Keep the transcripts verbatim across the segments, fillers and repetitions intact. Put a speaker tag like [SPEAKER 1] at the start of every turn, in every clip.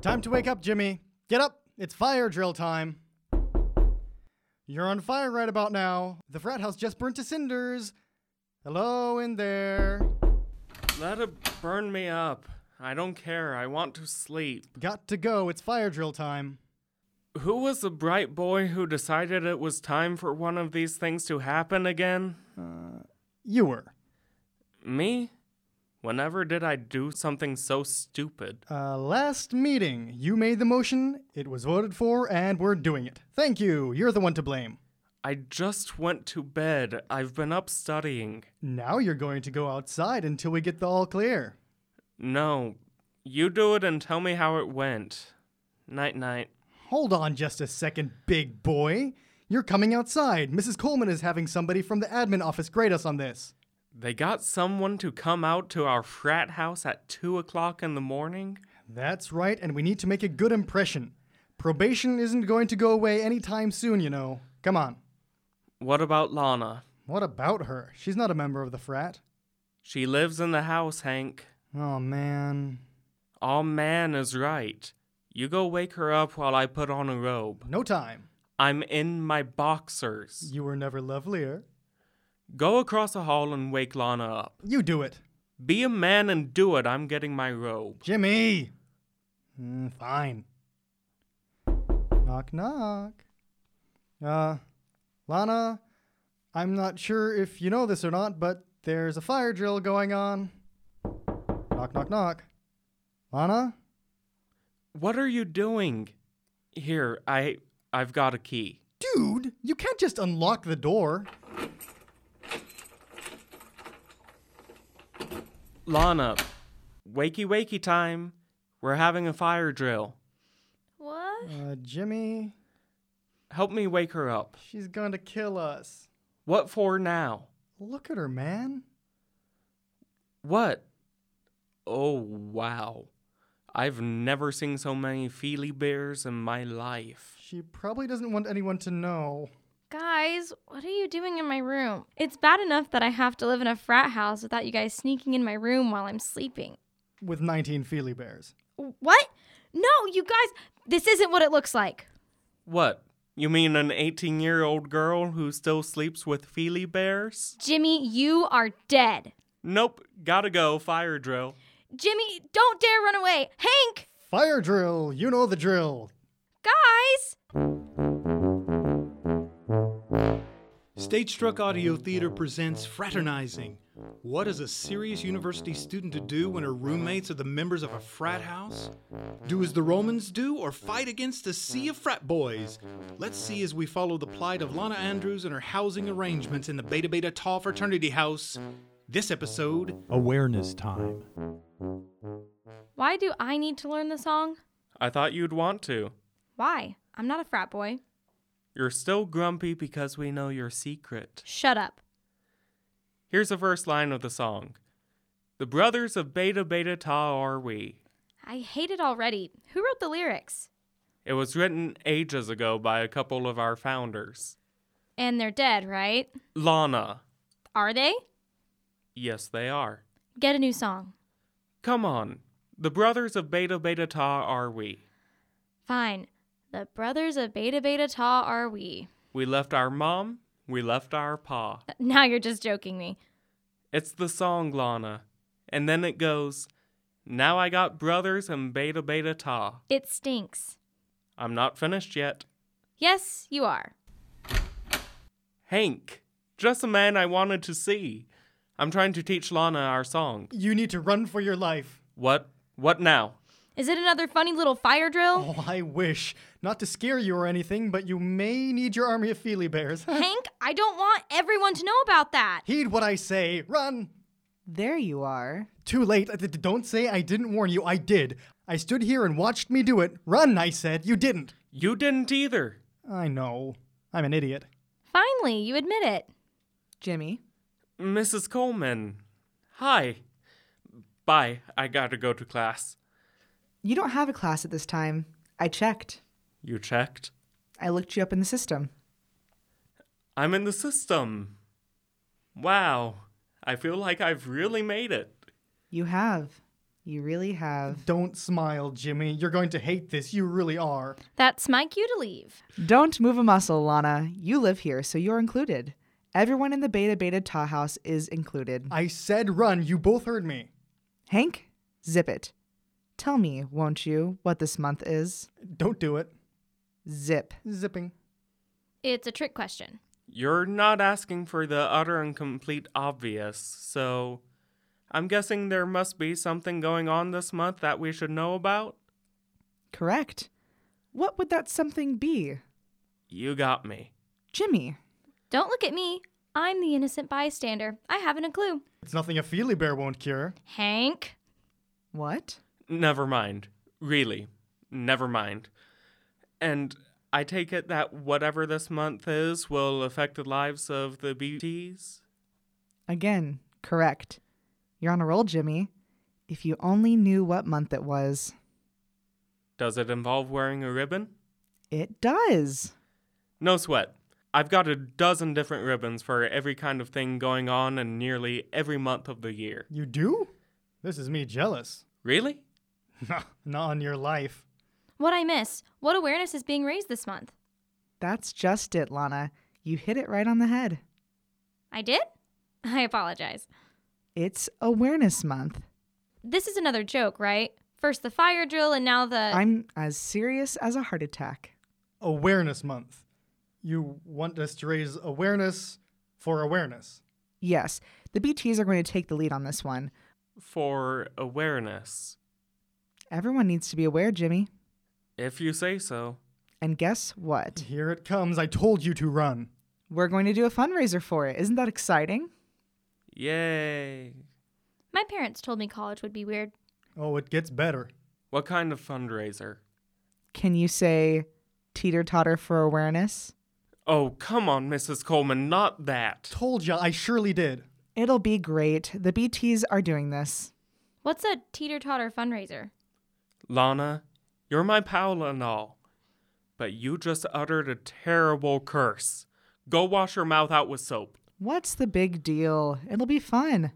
[SPEAKER 1] Time to wake up, Jimmy. Get up. It's fire drill time. You're on fire right about now. The frat house just burnt to cinders. Hello in there.
[SPEAKER 2] Let it burn me up. I don't care. I want to sleep.
[SPEAKER 1] Got to go. It's fire drill time.
[SPEAKER 2] Who was the bright boy who decided it was time for one of these things to happen again?
[SPEAKER 1] Uh, you were.
[SPEAKER 2] Me? Whenever did I do something so stupid?
[SPEAKER 1] Uh, last meeting, you made the motion, it was voted for, and we're doing it. Thank you. You're the one to blame.
[SPEAKER 2] I just went to bed. I've been up studying.
[SPEAKER 1] Now you're going to go outside until we get the all clear.
[SPEAKER 2] No, you do it and tell me how it went. Night-night.
[SPEAKER 1] Hold on just a second, big boy. You're coming outside. Missus Coleman is having somebody from the admin office grade us on this.
[SPEAKER 2] They got someone to come out to our frat house at two o'clock in the morning?
[SPEAKER 1] That's right, and we need to make a good impression. Probation isn't going to go away anytime soon, you know. Come on.
[SPEAKER 2] What about Lana?
[SPEAKER 1] What about her? She's not a member of the frat.
[SPEAKER 2] She lives in the house, Hank.
[SPEAKER 1] Oh, man.
[SPEAKER 2] Aw, man is right. You go wake her up while I put on a robe.
[SPEAKER 1] No time.
[SPEAKER 2] I'm in my boxers.
[SPEAKER 1] You were never lovelier.
[SPEAKER 2] Go across the hall and wake Lana up.
[SPEAKER 1] You do it.
[SPEAKER 2] Be a man and do it. I'm getting my robe.
[SPEAKER 1] Jimmy! Mm, fine. Knock, knock. Uh, Lana, I'm not sure if you know this or not, but there's a fire drill going on. Knock, knock, knock. Lana?
[SPEAKER 2] What are you doing? Here, I, I've got a key.
[SPEAKER 1] Dude, you can't just unlock the door.
[SPEAKER 2] Lana, wakey wakey time. We're having a fire drill.
[SPEAKER 3] What?
[SPEAKER 1] Uh, Jimmy,
[SPEAKER 2] Help me wake her up.
[SPEAKER 1] she's going to kill us.
[SPEAKER 2] What for now?
[SPEAKER 1] Look at her, man.
[SPEAKER 2] What? Oh, wow. I've never seen so many Feely Bears in my life.
[SPEAKER 1] She probably doesn't want anyone to know.
[SPEAKER 3] Guys, what are you doing in my room? It's bad enough that I have to live in a frat house without you guys sneaking in my room while I'm sleeping.
[SPEAKER 1] With nineteen Feely Bears.
[SPEAKER 3] What? No, you guys, this isn't what it looks like.
[SPEAKER 2] What? You mean an eighteen-year-old girl who still sleeps with Feely Bears?
[SPEAKER 3] Jimmy, you are dead.
[SPEAKER 2] Nope, gotta go, fire drill.
[SPEAKER 3] Jimmy, don't dare run away. Hank!
[SPEAKER 1] Fire drill, you know the drill.
[SPEAKER 3] Guys!
[SPEAKER 4] Stage Struck Audio Theater presents Fraternizing. What is a serious university student to do when her roommates are the members of a frat house? Do as the Romans do or fight against a sea of frat boys? Let's see as we follow the plight of Lana Andrews and her housing arrangements in the Beta Beta Tau fraternity house. This episode,
[SPEAKER 5] Awareness Time.
[SPEAKER 3] Why do I need to learn the song?
[SPEAKER 2] I thought you'd want to.
[SPEAKER 3] Why? I'm not a frat boy.
[SPEAKER 2] You're still grumpy because we know your secret.
[SPEAKER 3] Shut up.
[SPEAKER 2] Here's the first line of the song. The brothers of Beta Beta Tau are we.
[SPEAKER 3] I hate it already. Who wrote the lyrics?
[SPEAKER 2] It was written ages ago by a couple of our founders.
[SPEAKER 3] And they're dead, right?
[SPEAKER 2] Lana.
[SPEAKER 3] Are they?
[SPEAKER 2] Yes, they are.
[SPEAKER 3] Get a new song.
[SPEAKER 2] Come on. The brothers of Beta Beta Tau are we.
[SPEAKER 3] Fine. The brothers of Beta Beta Tau are we.
[SPEAKER 2] We left our mom, we left our pa.
[SPEAKER 3] Now you're just joking me.
[SPEAKER 2] It's the song, Lana. And then it goes, now I got brothers and Beta Beta Tau.
[SPEAKER 3] It stinks.
[SPEAKER 2] I'm not finished yet.
[SPEAKER 3] Yes, you are.
[SPEAKER 2] Hank, just a man I wanted to see. I'm trying to teach Lana our song.
[SPEAKER 1] You need to run for your life.
[SPEAKER 2] What? What now?
[SPEAKER 3] Is it another funny little fire drill?
[SPEAKER 1] Oh, I wish. Not to scare you or anything, but you may need your army of Feely Bears.
[SPEAKER 3] Hank, I don't want everyone to know about that.
[SPEAKER 1] Heed what I say. Run!
[SPEAKER 6] There you are.
[SPEAKER 1] Too late. D- d- Don't say I didn't warn you. I did. I stood here and watched me do it. Run, I said. You didn't.
[SPEAKER 2] You didn't either.
[SPEAKER 1] I know. I'm an idiot.
[SPEAKER 3] Finally, you admit it.
[SPEAKER 6] Jimmy.
[SPEAKER 2] Missus Coleman. Hi. Bye. I gotta go to class.
[SPEAKER 6] You don't have a class at this time. I checked.
[SPEAKER 2] You checked?
[SPEAKER 6] I looked you up in the system.
[SPEAKER 2] I'm in the system. Wow. I feel like I've really made it.
[SPEAKER 6] You have. You really have.
[SPEAKER 1] Don't smile, Jimmy. You're going to hate this. You really are.
[SPEAKER 3] That's my cue to leave.
[SPEAKER 6] Don't move a muscle, Lana. You live here, so you're included. Everyone in the Beta Beta Ta house is included.
[SPEAKER 1] I said run. You both heard me.
[SPEAKER 6] Hank, zip it. Tell me, won't you, what this month is?
[SPEAKER 1] Don't do it.
[SPEAKER 6] Zip.
[SPEAKER 1] Zipping.
[SPEAKER 3] It's a trick question.
[SPEAKER 2] You're not asking for the utter and complete obvious, so I'm guessing there must be something going on this month that we should know about?
[SPEAKER 6] Correct. What would that something be?
[SPEAKER 2] You got me.
[SPEAKER 6] Jimmy.
[SPEAKER 3] Don't look at me. I'm the innocent bystander. I haven't a clue.
[SPEAKER 1] It's nothing a Feely Bear won't cure.
[SPEAKER 3] Hank?
[SPEAKER 6] What?
[SPEAKER 2] Never mind. Really. Never mind. And I take it that whatever this month is will affect the lives of the B Ts?
[SPEAKER 6] Again, correct. You're on a roll, Jimmy. If you only knew what month it was.
[SPEAKER 2] Does it involve wearing a ribbon?
[SPEAKER 6] It does.
[SPEAKER 2] No sweat. I've got a dozen different ribbons for every kind of thing going on in nearly every month of the year.
[SPEAKER 1] You do? This is me jealous.
[SPEAKER 2] Really?
[SPEAKER 1] Not on your life.
[SPEAKER 3] What'd I miss? What awareness is being raised this month?
[SPEAKER 6] That's just it, Lana. You hit it right on the head.
[SPEAKER 3] I did? I apologize.
[SPEAKER 6] It's Awareness Month.
[SPEAKER 3] This is another joke, right? First the fire drill and now the...
[SPEAKER 6] I'm as serious as a heart attack.
[SPEAKER 1] Awareness Month. You want us to raise awareness for awareness.
[SPEAKER 6] Yes, the B Ts are going to take the lead on this one.
[SPEAKER 2] For awareness.
[SPEAKER 6] Everyone needs to be aware, Jimmy.
[SPEAKER 2] If you say so.
[SPEAKER 6] And guess what?
[SPEAKER 1] Here it comes. I told you to run.
[SPEAKER 6] We're going to do a fundraiser for it. Isn't that exciting?
[SPEAKER 2] Yay.
[SPEAKER 3] My parents told me college would be weird.
[SPEAKER 1] Oh, it gets better.
[SPEAKER 2] What kind of fundraiser?
[SPEAKER 6] Can you say teeter-totter for awareness?
[SPEAKER 2] Oh, come on, Missus Coleman, not that.
[SPEAKER 1] Told ya, I surely did.
[SPEAKER 6] It'll be great. The B Ts are doing this.
[SPEAKER 3] What's a teeter-totter fundraiser?
[SPEAKER 2] Lana, you're my pal and all, but you just uttered a terrible curse. Go wash your mouth out with soap.
[SPEAKER 6] What's the big deal? It'll be fun.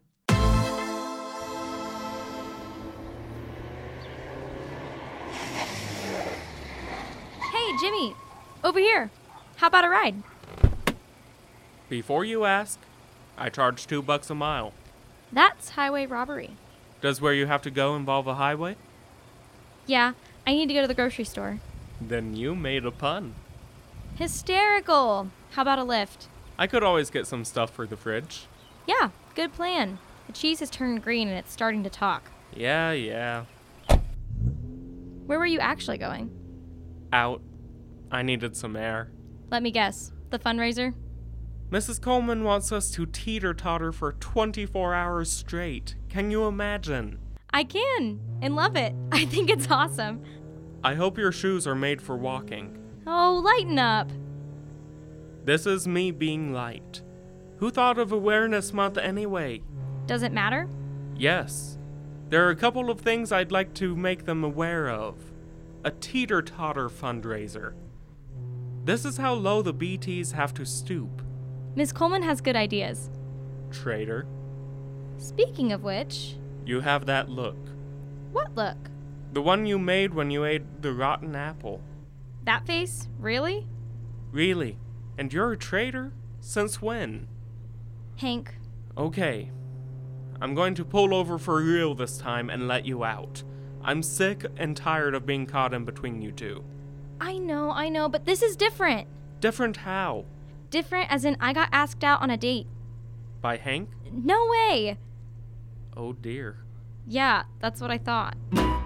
[SPEAKER 3] Hey, Jimmy! Over here! How about a ride?
[SPEAKER 2] Before you ask, I charge two bucks a mile.
[SPEAKER 3] That's highway robbery.
[SPEAKER 2] Does where you have to go involve a highway?
[SPEAKER 3] Yeah, I need to go to the grocery store.
[SPEAKER 2] Then you made a pun.
[SPEAKER 3] Hysterical! How about a lift?
[SPEAKER 2] I could always get some stuff for the fridge.
[SPEAKER 3] Yeah, good plan. The cheese has turned green and it's starting to talk.
[SPEAKER 2] Yeah, yeah.
[SPEAKER 3] Where were you actually going?
[SPEAKER 2] Out. I needed some air.
[SPEAKER 3] Let me guess. The fundraiser?
[SPEAKER 2] Missus Coleman wants us to teeter-totter for twenty-four hours straight. Can you imagine?
[SPEAKER 3] I can, and love it. I think it's awesome.
[SPEAKER 2] I hope your shoes are made for walking.
[SPEAKER 3] Oh, lighten up.
[SPEAKER 2] This is me being light. Who thought of Awareness Month anyway?
[SPEAKER 3] Does it matter?
[SPEAKER 2] Yes. There are a couple of things I'd like to make them aware of. A teeter-totter fundraiser. This is how low the B Ts have to stoop.
[SPEAKER 3] Miss Coleman has good ideas.
[SPEAKER 2] Traitor,
[SPEAKER 3] Speaking of which,
[SPEAKER 2] you have that look.
[SPEAKER 3] what look?
[SPEAKER 2] The one you made when you ate the rotten apple.
[SPEAKER 3] That face? Really?
[SPEAKER 2] Really? And you're a traitor? Since when?
[SPEAKER 3] Hank,
[SPEAKER 2] Okay. I'm going to pull over for real this time and let you out. I'm sick and tired of being caught in between you two.
[SPEAKER 3] I know, I know, but this is different.
[SPEAKER 2] Different how?
[SPEAKER 3] Different as in I got asked out on a date.
[SPEAKER 2] By Hank?
[SPEAKER 3] No way!
[SPEAKER 2] Oh dear.
[SPEAKER 3] Yeah, that's what I thought.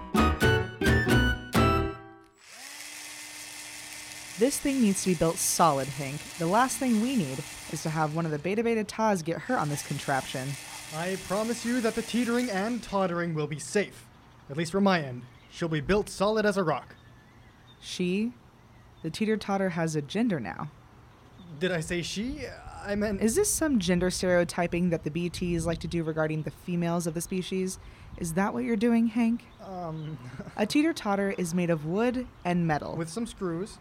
[SPEAKER 6] This thing needs to be built solid, Hank. The last thing we need is to have one of the Beta Beta Tas get hurt on this contraption.
[SPEAKER 1] I promise you that the teetering and tottering will be safe. At least from my end. She'll be built solid as a rock.
[SPEAKER 6] She, the teeter-totter, has a gender now.
[SPEAKER 1] Did I say she? I meant...
[SPEAKER 6] Is this some gender stereotyping that the B Ts like to do regarding the females of the species? Is that what you're doing, Hank?
[SPEAKER 1] Um...
[SPEAKER 6] A teeter-totter is made of wood and metal.
[SPEAKER 1] with some screws.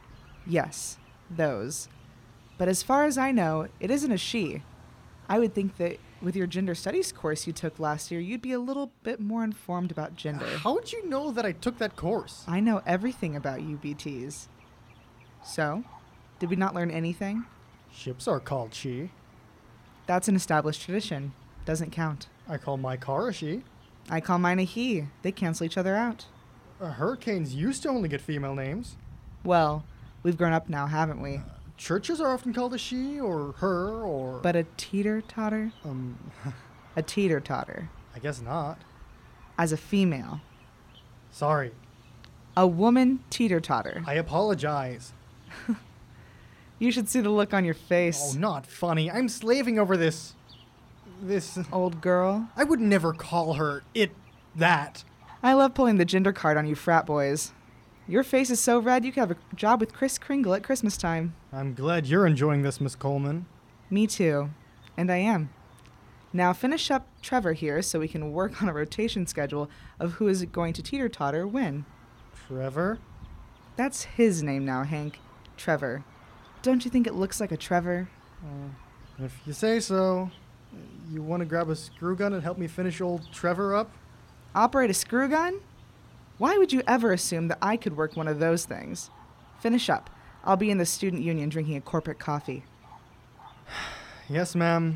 [SPEAKER 6] Yes, those. But as far as I know, it isn't a she. I would think that with your gender studies course you took last year, you'd be a little bit more informed about gender.
[SPEAKER 1] How'd you know that I took that course?
[SPEAKER 6] I know everything about you B Ts. So, did we not learn anything?
[SPEAKER 1] Ships are called she.
[SPEAKER 6] That's an established tradition. Doesn't count.
[SPEAKER 1] I call my car a she.
[SPEAKER 6] I call mine a he. They cancel each other out.
[SPEAKER 1] Uh, hurricanes used to only get female names.
[SPEAKER 6] Well, we've grown up now, haven't we?
[SPEAKER 1] Churches are often called a she or her or...
[SPEAKER 6] But a teeter-totter?
[SPEAKER 1] Um,
[SPEAKER 6] A teeter-totter.
[SPEAKER 1] I guess not.
[SPEAKER 6] As a female.
[SPEAKER 1] Sorry.
[SPEAKER 6] A woman teeter-totter.
[SPEAKER 1] I apologize.
[SPEAKER 6] You should see the look on your face.
[SPEAKER 1] Oh, not funny. I'm slaving over this... This...
[SPEAKER 6] Old girl.
[SPEAKER 1] I would never call her it... that.
[SPEAKER 6] I love pulling the gender card on you frat boys. Your face is so red you could have a job with Kris Kringle at Christmas time.
[SPEAKER 1] I'm glad you're enjoying this, Miss Coleman.
[SPEAKER 6] Me too. And I am. Now finish up Trevor here so we can work on a rotation schedule of who is going to teeter-totter when.
[SPEAKER 1] Trevor?
[SPEAKER 6] That's his name now, Hank. Trevor. Don't you think it looks like a Trevor?
[SPEAKER 1] Uh, if you say so. You want to grab a screw gun and help me finish old Trevor up?
[SPEAKER 6] Operate a screw gun? Why would you ever assume that I could work one of those things? Finish up. I'll be in the student union drinking a corporate coffee.
[SPEAKER 1] Yes, ma'am.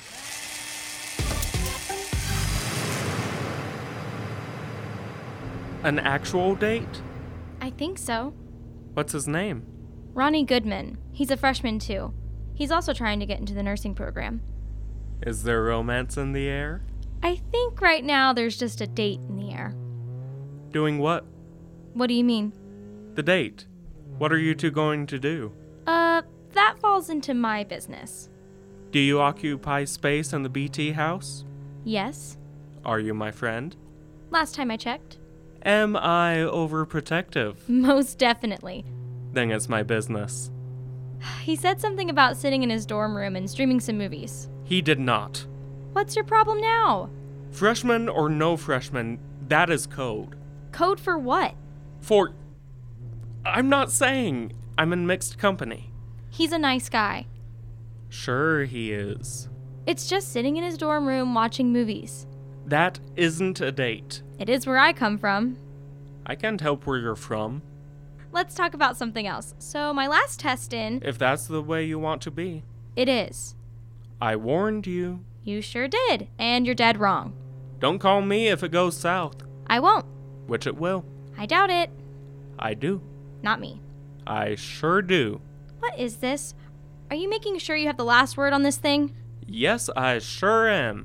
[SPEAKER 2] An actual date?
[SPEAKER 3] I think so.
[SPEAKER 2] What's his name?
[SPEAKER 3] Ronnie Goodman. He's a freshman too. He's also trying to get into the nursing program.
[SPEAKER 2] Is there romance in the air?
[SPEAKER 3] I think right now there's just a date in the air.
[SPEAKER 2] Doing what?
[SPEAKER 3] What do you mean?
[SPEAKER 2] The date. What are you two going to do?
[SPEAKER 3] Uh, that falls into my business.
[SPEAKER 2] Do you occupy space in the B T house?
[SPEAKER 3] Yes.
[SPEAKER 2] Are you my friend?
[SPEAKER 3] Last time I checked.
[SPEAKER 2] Am I overprotective?
[SPEAKER 3] Most definitely.
[SPEAKER 2] Then it's my business.
[SPEAKER 3] He said something about sitting in his dorm room and streaming some movies.
[SPEAKER 2] He did not.
[SPEAKER 3] What's your problem now?
[SPEAKER 2] Freshman or no freshman, that is code.
[SPEAKER 3] Code for what?
[SPEAKER 2] For... I'm not saying. I'm in mixed company.
[SPEAKER 3] He's a nice guy.
[SPEAKER 2] Sure he is.
[SPEAKER 3] It's just sitting in his dorm room watching movies.
[SPEAKER 2] That isn't a date.
[SPEAKER 3] It is where I come from.
[SPEAKER 2] I can't help where you're from.
[SPEAKER 3] Let's talk about something else. So my last test in...
[SPEAKER 2] If that's the way you want to be.
[SPEAKER 3] It is.
[SPEAKER 2] I warned you.
[SPEAKER 3] You sure did, and you're dead wrong.
[SPEAKER 2] Don't call me if it goes south.
[SPEAKER 3] I won't.
[SPEAKER 2] Which it will.
[SPEAKER 3] I doubt it.
[SPEAKER 2] I do.
[SPEAKER 3] Not me.
[SPEAKER 2] I sure do.
[SPEAKER 3] What is this? Are you making sure you have the last word on this thing?
[SPEAKER 2] Yes, I sure am.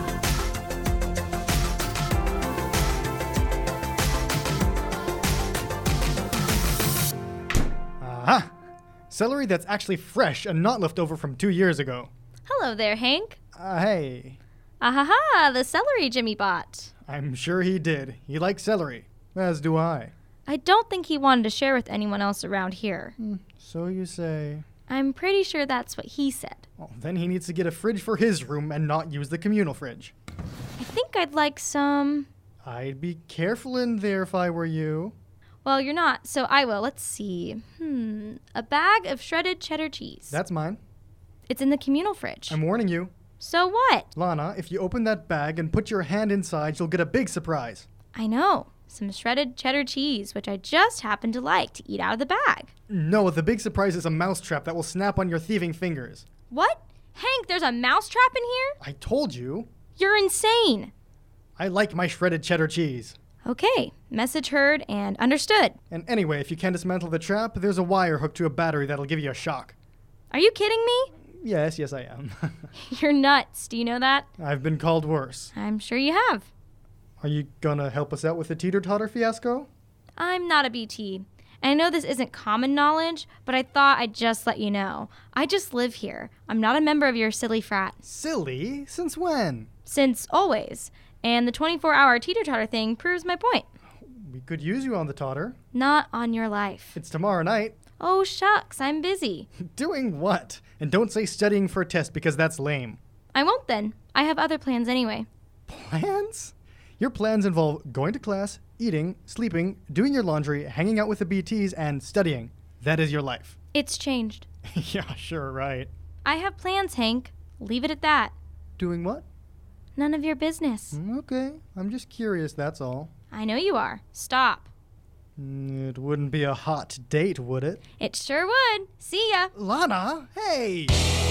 [SPEAKER 1] Aha! Celery that's actually fresh and not left over from two years ago.
[SPEAKER 3] Hello there, Hank.
[SPEAKER 1] Uh, hey.
[SPEAKER 3] Ahaha, the celery Jimmy bought.
[SPEAKER 1] I'm sure he did. He likes celery. As do I.
[SPEAKER 3] I don't think he wanted to share with anyone else around here.
[SPEAKER 1] So you say.
[SPEAKER 3] I'm pretty sure that's what he said.
[SPEAKER 1] Well, then he needs to get a fridge for his room and not use the communal fridge.
[SPEAKER 3] I think I'd like some...
[SPEAKER 1] I'd be careful in there if I were you.
[SPEAKER 3] Well, you're not, so I will. Let's see. Hmm. A bag of shredded cheddar cheese.
[SPEAKER 1] That's mine.
[SPEAKER 3] It's in the communal fridge.
[SPEAKER 1] I'm warning you.
[SPEAKER 3] So what?
[SPEAKER 1] Lana, if you open that bag and put your hand inside, you'll get a big surprise.
[SPEAKER 3] I know. Some shredded cheddar cheese, which I just happen to like to eat out of the bag.
[SPEAKER 1] No, the big surprise is a mousetrap that will snap on your thieving fingers.
[SPEAKER 3] What? Hank, there's a mousetrap in here?
[SPEAKER 1] I told you.
[SPEAKER 3] You're insane.
[SPEAKER 1] I like my shredded cheddar cheese.
[SPEAKER 3] Okay, message heard and understood.
[SPEAKER 1] And anyway, if you can't dismantle the trap, there's a wire hooked to a battery that'll give you a shock.
[SPEAKER 3] Are you kidding me?
[SPEAKER 1] Yes, yes I am.
[SPEAKER 3] You're nuts. Do you know that?
[SPEAKER 1] I've been called worse.
[SPEAKER 3] I'm sure you have.
[SPEAKER 1] Are you gonna help us out with the teeter-totter fiasco?
[SPEAKER 3] I'm not a B T. And I know this isn't common knowledge, but I thought I'd just let you know. I just live here. I'm not a member of your silly frat.
[SPEAKER 1] Silly? Since when?
[SPEAKER 3] Since always. And the twenty-four hour teeter-totter thing proves my point.
[SPEAKER 1] We could use you on the totter.
[SPEAKER 3] Not on your life.
[SPEAKER 1] It's tomorrow night.
[SPEAKER 3] Oh, shucks, I'm busy.
[SPEAKER 1] Doing what? And don't say studying for a test because that's lame.
[SPEAKER 3] I won't then. I have other plans anyway.
[SPEAKER 1] Plans? Your plans involve going to class, eating, sleeping, doing your laundry, hanging out with the B Ts, and studying. That is your life.
[SPEAKER 3] It's changed.
[SPEAKER 1] Yeah, sure, right.
[SPEAKER 3] I have plans, Hank. Leave it at that.
[SPEAKER 1] Doing what?
[SPEAKER 3] None of your business.
[SPEAKER 1] Mm, Okay, I'm just curious, that's all.
[SPEAKER 3] I know you are. Stop.
[SPEAKER 1] Mm, It wouldn't be a hot date, would it?
[SPEAKER 3] It sure would. See ya.
[SPEAKER 1] Lana, hey!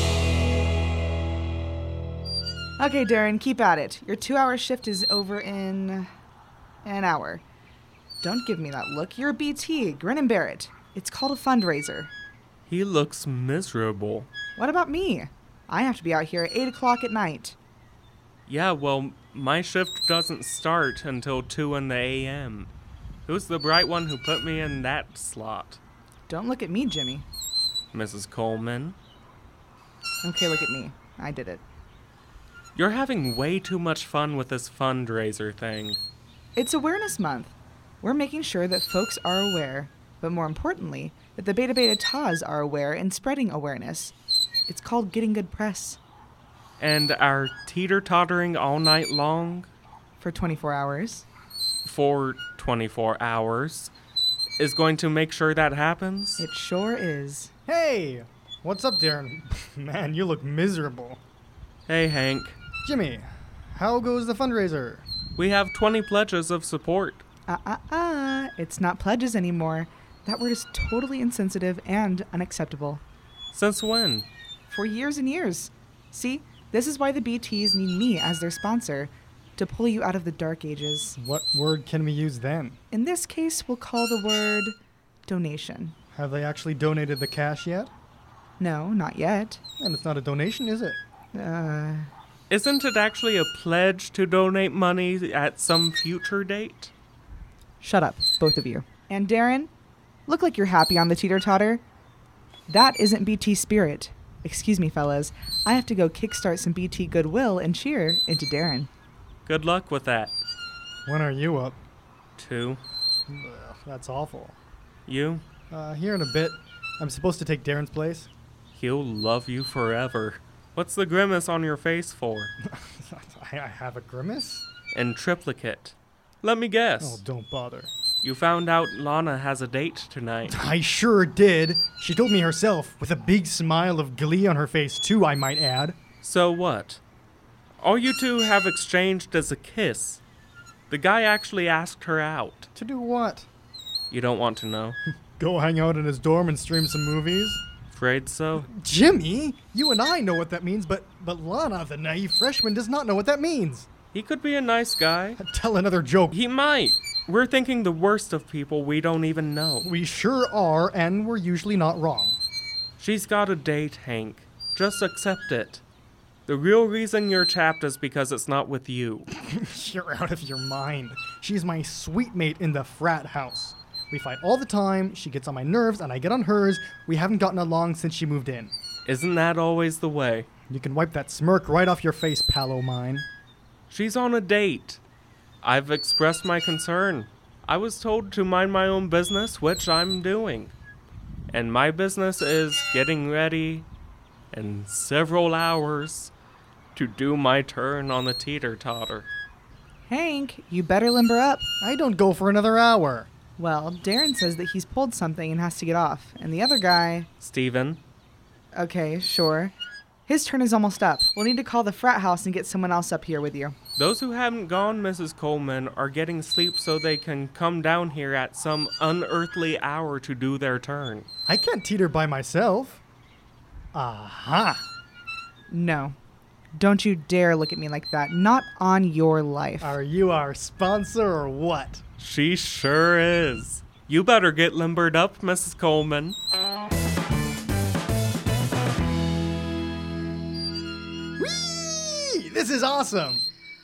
[SPEAKER 6] Okay, Darren, keep at it. Your two-hour shift is over in an hour. Don't give me that look. You're a B T. Grin and bear it. It's called a fundraiser.
[SPEAKER 2] He looks miserable.
[SPEAKER 6] What about me? I have to be out here at eight o'clock at night.
[SPEAKER 2] Yeah, well, my shift doesn't start until two in the a m. Who's the bright one who put me in that slot?
[SPEAKER 6] Don't look at me, Jimmy.
[SPEAKER 2] Missus Coleman?
[SPEAKER 6] Okay, look at me. I did it.
[SPEAKER 2] You're having way too much fun with this fundraiser thing.
[SPEAKER 6] It's Awareness Month. We're making sure that folks are aware, but more importantly, that the Beta Beta Taz are aware and spreading awareness. It's called getting good press.
[SPEAKER 2] And our teeter-tottering all night long
[SPEAKER 6] For twenty-four hours.
[SPEAKER 2] for twenty-four hours is going to make sure that happens?
[SPEAKER 6] It sure is.
[SPEAKER 1] Hey! What's up, Darren? Man, you look miserable.
[SPEAKER 2] Hey, Hank.
[SPEAKER 1] Jimmy, how goes the fundraiser?
[SPEAKER 2] We have twenty pledges of support.
[SPEAKER 6] Uh uh uh. It's not pledges anymore. That word is totally insensitive and unacceptable.
[SPEAKER 2] Since when?
[SPEAKER 6] For years and years. See, this is why the B Ts need me as their sponsor, to pull you out of the dark ages.
[SPEAKER 1] What word can we use then?
[SPEAKER 6] In this case, we'll call the word donation.
[SPEAKER 1] Have they actually donated the cash yet?
[SPEAKER 6] No, not yet.
[SPEAKER 1] And it's not a donation, is it?
[SPEAKER 6] Uh,
[SPEAKER 2] Isn't it actually a pledge to donate money at some future date?
[SPEAKER 6] shut up, both of you. And Darren, look like you're happy on the teeter-totter. That isn't B T spirit. Excuse me, fellas. I have to go kickstart some B T goodwill and cheer into Darren.
[SPEAKER 2] Good luck with that.
[SPEAKER 1] When are you up?
[SPEAKER 2] Two.
[SPEAKER 1] Ugh, that's awful.
[SPEAKER 2] You?
[SPEAKER 1] Uh, here in a bit. I'm supposed to take Darren's place.
[SPEAKER 2] He'll love you forever. What's the grimace on your face for?
[SPEAKER 1] I, I have a grimace?
[SPEAKER 2] In triplicate. Let me
[SPEAKER 1] Oh,
[SPEAKER 2] guess.
[SPEAKER 1] don't bother.
[SPEAKER 2] You found out Lana has a date tonight.
[SPEAKER 1] I sure did. She told me herself, with a big smile of glee on her face, too, I might add.
[SPEAKER 2] So what? All you two have exchanged is a kiss. The guy actually asked her out.
[SPEAKER 1] To do what?
[SPEAKER 2] You don't want to know?
[SPEAKER 1] Go hang out in his dorm and stream some movies?
[SPEAKER 2] Afraid so?
[SPEAKER 1] Jimmy, you and I know what that means, but, but Lana, the naive freshman, does not know what that means.
[SPEAKER 2] He could be a nice guy.
[SPEAKER 1] Tell another joke.
[SPEAKER 2] He might. We're thinking the worst of people we don't even know.
[SPEAKER 1] We sure are, and we're usually not wrong.
[SPEAKER 2] She's got a date, Hank. Just accept it. The real reason you're chapped is because it's not with you.
[SPEAKER 1] You're out of your mind. She's my sweet mate in the frat house. We fight all the time, she gets on my nerves, and I get on hers. We haven't gotten along since she moved in.
[SPEAKER 2] Isn't that always the way?
[SPEAKER 1] You can wipe that smirk right off your face, pal o' mine.
[SPEAKER 2] She's on a date. I've expressed my concern. I was told to mind my own business, which I'm doing. And my business is getting ready in several hours to do my turn on the teeter-totter.
[SPEAKER 6] Hank, you better limber up.
[SPEAKER 1] I don't go for another hour.
[SPEAKER 6] Well, Darren says that he's pulled something and has to get off. And the other guy,
[SPEAKER 2] Steven,
[SPEAKER 6] okay, sure. His turn is almost up. We'll need to call the frat house and get someone else up here with you.
[SPEAKER 2] those who haven't gone, Missus Coleman, are getting sleep so they can come down here at some unearthly hour to do their turn.
[SPEAKER 1] I can't teeter by myself. Aha!
[SPEAKER 6] No. Don't you dare look at me like that. Not on your life.
[SPEAKER 1] Are you our sponsor or what?
[SPEAKER 2] She sure is. You better get limbered up, Missus Coleman.
[SPEAKER 1] Whee! This is awesome!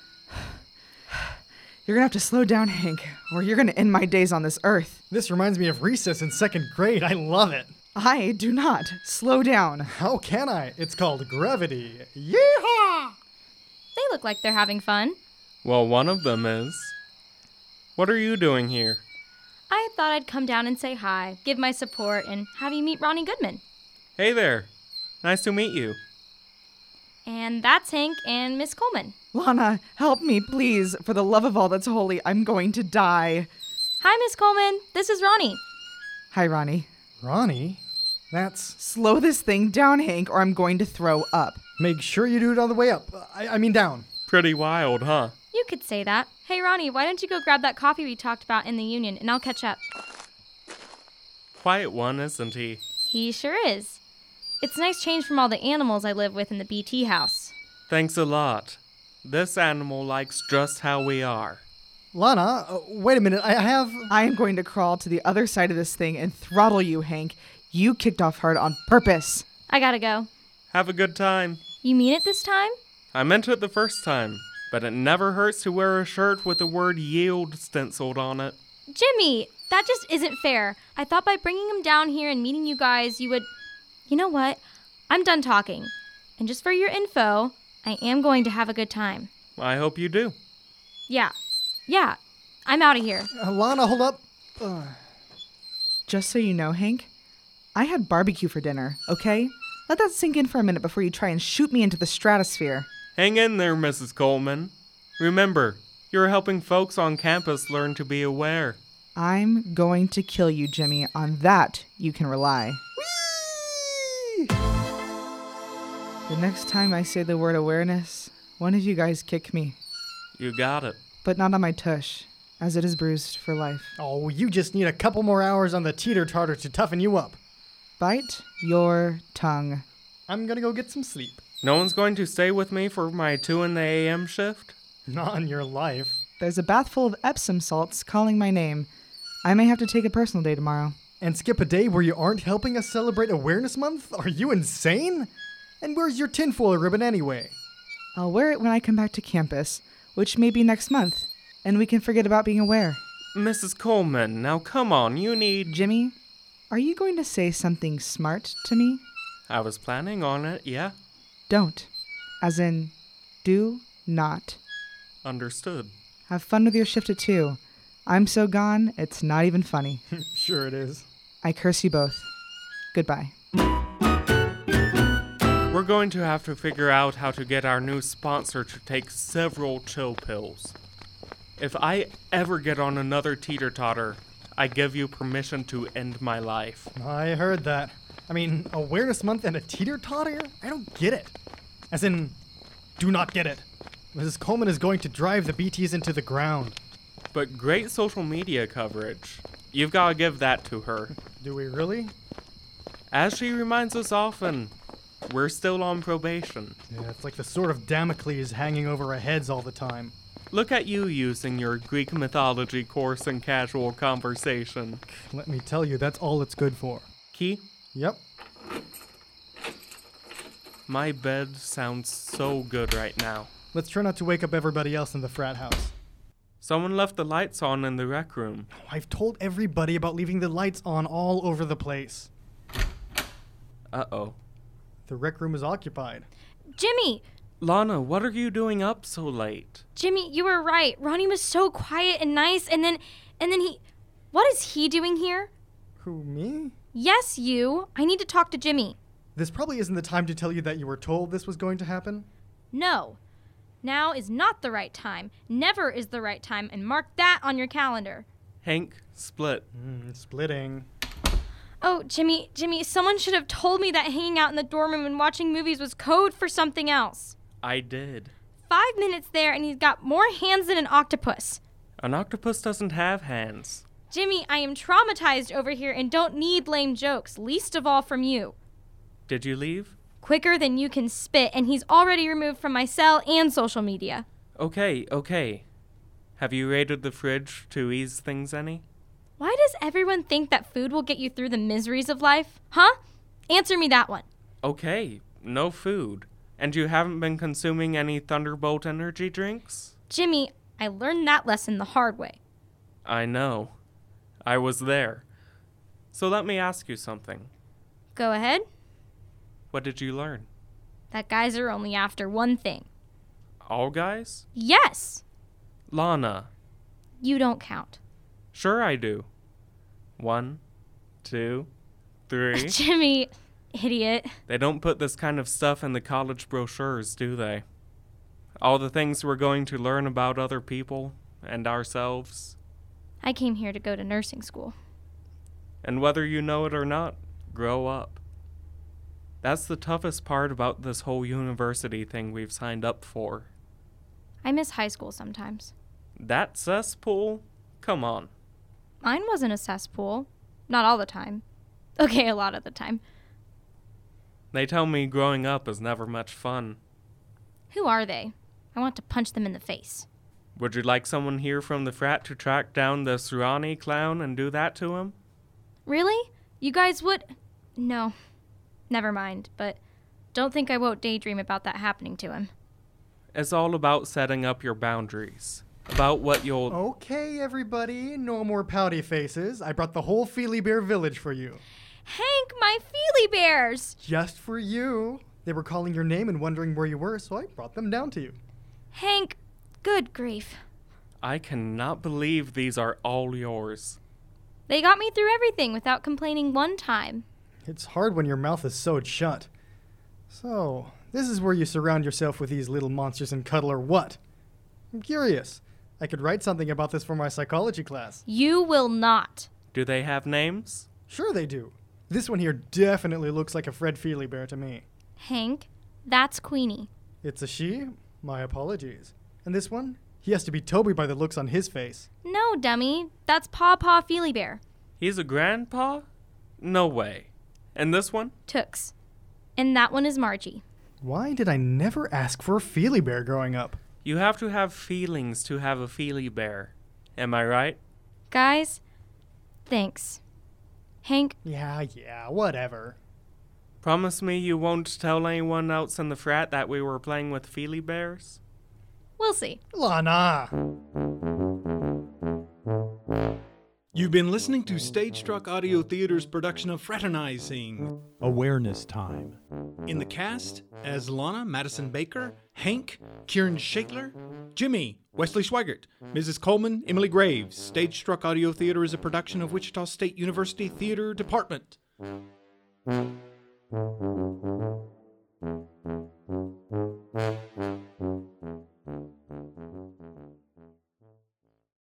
[SPEAKER 6] You're gonna have to slow down, Hank, or you're gonna end my days on this earth.
[SPEAKER 1] This reminds me of recess in second grade. I love it.
[SPEAKER 6] I do not. Slow down.
[SPEAKER 1] How can I? It's called gravity. Yeehaw!
[SPEAKER 3] They look like they're having fun.
[SPEAKER 2] Well, one of them is. What are you doing here?
[SPEAKER 3] I thought I'd come down and say hi, give my support, and have you meet Ronnie Goodman.
[SPEAKER 2] Hey there. Nice to meet you.
[SPEAKER 3] And that's Hank and Miss Coleman.
[SPEAKER 6] Lana, help me, please. For the love of all that's holy, I'm going to die.
[SPEAKER 3] Hi, Miss Coleman. This is Ronnie.
[SPEAKER 6] Hi, Ronnie.
[SPEAKER 1] Ronnie? That's...
[SPEAKER 6] Slow this thing down, Hank, or I'm going to throw up.
[SPEAKER 1] Make sure you do it on the way up. I, I mean down.
[SPEAKER 2] Pretty wild, huh?
[SPEAKER 3] You could say that. Hey, Ronnie, why don't you go grab that coffee we talked about in the Union, and I'll catch up.
[SPEAKER 2] Quiet one, isn't he?
[SPEAKER 3] He sure is. It's a nice change from all the animals I live with in the B T house.
[SPEAKER 2] Thanks a lot. This animal likes just how we are.
[SPEAKER 1] Lana, uh, wait a minute. I have...
[SPEAKER 6] I am going to crawl to the other side of this thing and throttle you, Hank. You kicked off hard on purpose.
[SPEAKER 3] I gotta go.
[SPEAKER 2] Have a good time.
[SPEAKER 3] You mean it this time?
[SPEAKER 2] I meant it the first time, but it never hurts to wear a shirt with the word yield stenciled on it.
[SPEAKER 3] Jimmy, that just isn't fair. I thought by bringing him down here and meeting you guys, you would... You know what? I'm done talking. And just for your info, I am going to have a good time.
[SPEAKER 2] I hope you do.
[SPEAKER 3] Yeah. Yeah. I'm out of here.
[SPEAKER 1] Uh, Lana, hold up. Uh,
[SPEAKER 6] Just so you know, Hank, I had barbecue for dinner, okay? Let that sink in for a minute before you try and shoot me into the stratosphere.
[SPEAKER 2] Hang in there, Missus Coleman. Remember, you're helping folks on campus learn to be aware.
[SPEAKER 6] I'm going to kill you, Jimmy. On that, you can rely. The next time I say the word awareness, one of you guys kick me.
[SPEAKER 2] You got it.
[SPEAKER 6] But not on my tush, as it is bruised for life.
[SPEAKER 1] oh, you just need a couple more hours on the teeter-totter to toughen you up.
[SPEAKER 6] Bite your tongue.
[SPEAKER 1] I'm gonna go get some sleep.
[SPEAKER 2] No one's going to stay with me for my two in the A M shift?
[SPEAKER 1] Not in your life.
[SPEAKER 6] There's a bath full of Epsom salts calling my name. I may have to take a personal day tomorrow.
[SPEAKER 1] And skip a day where you aren't helping us celebrate Awareness Month? Are you insane? And where's your tinfoil ribbon anyway?
[SPEAKER 6] I'll wear it when I come back to campus, which may be next month, and we can forget about being aware.
[SPEAKER 2] Missus Coleman, now come on, you need...
[SPEAKER 6] Jimmy, are you going to say something smart to me?
[SPEAKER 2] I was planning on it, yeah.
[SPEAKER 6] Don't. As in, do not.
[SPEAKER 2] Understood.
[SPEAKER 6] Have fun with your shift at two. I'm so gone, it's not even funny.
[SPEAKER 1] Sure it is.
[SPEAKER 6] I curse you both. Goodbye.
[SPEAKER 2] We're going to have to figure out how to get our new sponsor to take several chill pills. If I ever get on another teeter-totter, I give you permission to end my life.
[SPEAKER 1] I heard that. I mean, Awareness Month and a teeter-totter? I don't get it. As in, do not get it. Missus Coleman is going to drive the B Ts into the ground.
[SPEAKER 2] But great social media coverage. You've got to give that to her.
[SPEAKER 1] Do we really?
[SPEAKER 2] As she reminds us often, we're still on probation.
[SPEAKER 1] Yeah, it's like the sword of Damocles hanging over our heads all the time.
[SPEAKER 2] Look at you using your Greek mythology course in casual conversation.
[SPEAKER 1] Let me tell you, that's all it's good for.
[SPEAKER 2] Key,
[SPEAKER 1] Yep.
[SPEAKER 2] my bed sounds so good right now.
[SPEAKER 1] Let's try not to wake up everybody else in the frat house.
[SPEAKER 2] Someone left the lights on in the rec room.
[SPEAKER 1] I've told everybody about leaving the lights on all over the place.
[SPEAKER 2] Uh-oh.
[SPEAKER 1] The rec room is occupied.
[SPEAKER 3] Jimmy!
[SPEAKER 2] Lana, what are you doing up so late?
[SPEAKER 3] Jimmy, you were right. Ronnie was so quiet and nice, and then, and then he... What is he doing here?
[SPEAKER 1] Who, me?
[SPEAKER 3] Yes, you. I need to talk to Jimmy.
[SPEAKER 1] This probably isn't the time to tell you that you were told this was going to happen.
[SPEAKER 3] No. Now is not the right time. Never is the right time, and mark that on your calendar.
[SPEAKER 2] Hank, split.
[SPEAKER 1] Mm, splitting.
[SPEAKER 3] Oh, Jimmy, Jimmy, someone should have told me that hanging out in the dorm room and watching movies was code for something else.
[SPEAKER 2] I did.
[SPEAKER 3] Five minutes there, and he's got more hands than an octopus.
[SPEAKER 2] An octopus doesn't have hands.
[SPEAKER 3] Jimmy, I am traumatized over here and don't need lame jokes, least of all from you.
[SPEAKER 2] Did you leave?
[SPEAKER 3] Quicker than you can spit, and he's already removed from my cell and social media.
[SPEAKER 2] Okay, okay. Have you raided the fridge to ease things any?
[SPEAKER 3] Why does everyone think that food will get you through the miseries of life? Huh? Answer me that one.
[SPEAKER 2] Okay, no food. And you haven't been consuming any Thunderbolt energy drinks?
[SPEAKER 3] Jimmy, I learned that lesson the hard way.
[SPEAKER 2] I know. I was there. So let me ask you something.
[SPEAKER 3] Go ahead.
[SPEAKER 2] What did you learn?
[SPEAKER 3] That guys are only after one thing.
[SPEAKER 2] All guys?
[SPEAKER 3] Yes!
[SPEAKER 2] Lana.
[SPEAKER 3] You don't count.
[SPEAKER 2] Sure I do. One, two, three.
[SPEAKER 3] Jimmy, idiot.
[SPEAKER 2] They don't put this kind of stuff in the college brochures, do they? All the things we're going to learn about other people and ourselves.
[SPEAKER 3] I came here to go to nursing school.
[SPEAKER 2] And whether you know it or not, grow up. That's the toughest part about this whole university thing we've signed up for.
[SPEAKER 3] I miss high school sometimes.
[SPEAKER 2] That cesspool? Come on.
[SPEAKER 3] Mine wasn't a cesspool. Not all the time. Okay, a lot of the time.
[SPEAKER 2] They tell me growing up is never much fun.
[SPEAKER 3] Who are they? I want to punch them in the face.
[SPEAKER 2] Would you like someone here from the frat to track down the Surani clown and do that to him?
[SPEAKER 3] Really? You guys would? No. Never mind, but don't think I won't daydream about that happening to him.
[SPEAKER 2] It's all about setting up your boundaries. About what you'll...
[SPEAKER 1] Okay, everybody, no more pouty faces. I brought the whole Feely Bear village for you.
[SPEAKER 3] Hank, my Feely Bears!
[SPEAKER 1] Just for you. They were calling your name and wondering where you were, so I brought them down to you.
[SPEAKER 3] Hank, good grief.
[SPEAKER 2] I cannot believe these are all yours.
[SPEAKER 3] They got me through everything without complaining one time.
[SPEAKER 1] It's hard when your mouth is sewed shut. So, this is where you surround yourself with these little monsters and cuddle, or what? I'm curious. I could write something about this for my psychology class.
[SPEAKER 3] You will not.
[SPEAKER 2] Do they have names?
[SPEAKER 1] Sure they do. This one here definitely looks like a Fred Feely Bear to me.
[SPEAKER 3] Hank, that's Queenie.
[SPEAKER 1] It's a she? My apologies. And this one? He has to be Toby by the looks on his face.
[SPEAKER 3] No, dummy. That's Paw Paw Feely Bear.
[SPEAKER 2] He's a grandpa? No way. And this one?
[SPEAKER 3] Tooks. And that one is Margie.
[SPEAKER 1] Why did I never ask for a Feely Bear growing up?
[SPEAKER 2] You have to have feelings to have a Feely Bear. Am I right?
[SPEAKER 3] Guys, thanks. Hank,
[SPEAKER 1] Yeah, yeah, whatever.
[SPEAKER 2] Promise me you won't tell anyone else in the frat that we were playing with Feely Bears?
[SPEAKER 3] we'll see.
[SPEAKER 1] Lana!
[SPEAKER 4] You've been listening to Stage Struck Audio Theater's production of Fraternizing.
[SPEAKER 5] Awareness Time.
[SPEAKER 4] In the cast, as Lana Madison Baker, Hank, Kieran Schaitler, Jimmy, Wesley Schweigert, Missus Coleman, Emily Graves. Stage Struck Audio Theater is a production of Wichita State University Theater Department.